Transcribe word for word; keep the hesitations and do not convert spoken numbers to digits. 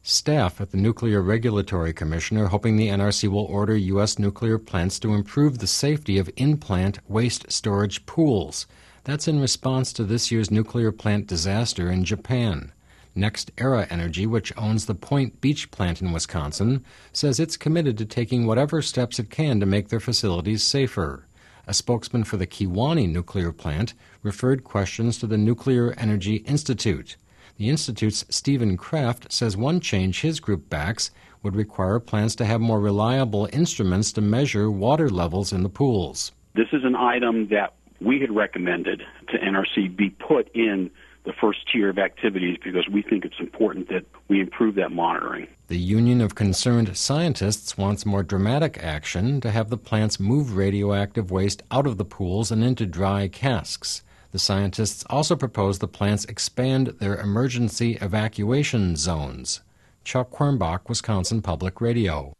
Staff at the Nuclear Regulatory Commission are hoping the N R C will order U S nuclear plants to improve the safety of in-plant waste storage pools. That's in response to this year's nuclear plant disaster in Japan. NextEra Energy, which owns the Point Beach plant in Wisconsin, says it's committed to taking whatever steps it can to make their facilities safer. A spokesman for the Kewaunee nuclear plant referred questions to the Nuclear Energy Institute. The Institute's Stephen Kraft says one change his group backs would require plants to have more reliable instruments to measure water levels in the pools. This is an item that we had recommended to N R C be put in the first tier of activities because we think it's important that we improve that monitoring. The Union of Concerned Scientists wants more dramatic action to have the plants move radioactive waste out of the pools and into dry casks. The scientists also propose the plants expand their emergency evacuation zones. Chuck Quirmbach, Wisconsin Public Radio.